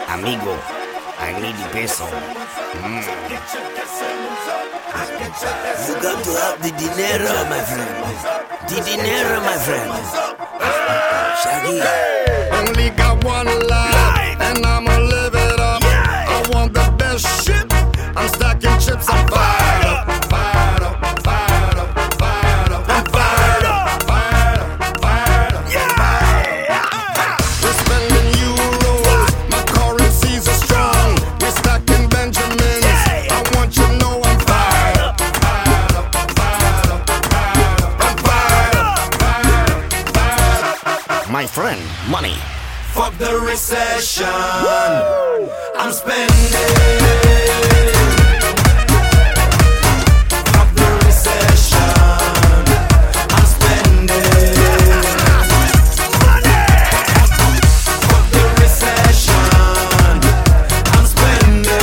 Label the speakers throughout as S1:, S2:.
S1: Amigo, I need the peso.
S2: You got to have the dinero, my friend. The dinero, my friend. Shaggy.
S3: Only got one life, and I'ma live it up. I want the best shit. I'm stacking chips. I'm fired up, fired up, fired up, fired up. I'm fired up, fired up, fired up. We're spending euros. My currencies are strong. We're stacking Benjamins. I want you to know I'm fired up, fired up, fired up, fired up. I'm fired up, fired up, fired up.
S1: My friend, money.
S3: Fuck the recession. I'm spending. Fuck the recession. I'm spending. Fuck the recession. I'm spending.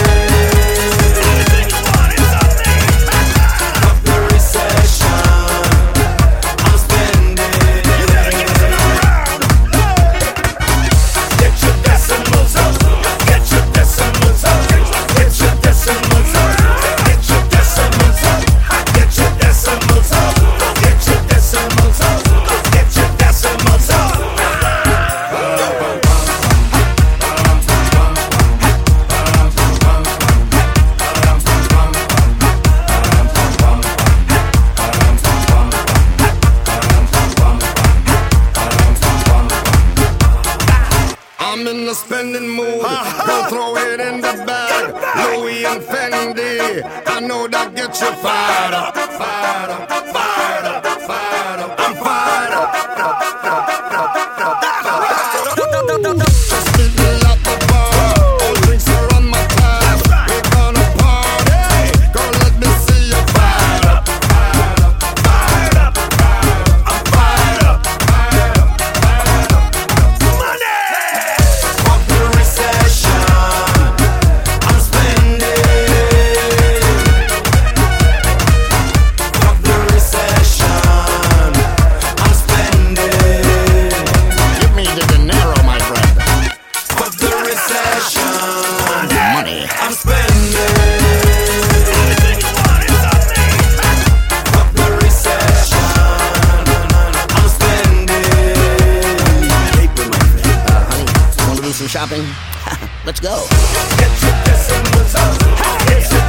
S3: Fuck the recession. I'm spending. Get your decimals up. Get your decimals up. Get your decimals up. Get your decimals up. Get your decimals up. Get your decimals up. Get your decimals up. I'm in the spending mood. Don't throw it in the bag. Louis and Fendi. I know that gets you fired up. Fired up. Fired up. Fired up. I'm fired up. Just meet me at the bar. All drinks are on my tab. We're gonna party. Girl, let me see you fired up. Fired up. Fired up. Fired up. I'm fired up. Fired up. Fired up. Money. Fuck the recession. I'm spending. Fuck the recession. I'm spending.
S1: Give me the dinero, my friend.
S3: Fuck the recession.
S1: Money.
S3: I'm spending. Fuck the recession. I'm spending.
S2: Paper, my friend.
S1: Honey, wanna do some shopping? Let's go.
S3: Get your decimals up. Get your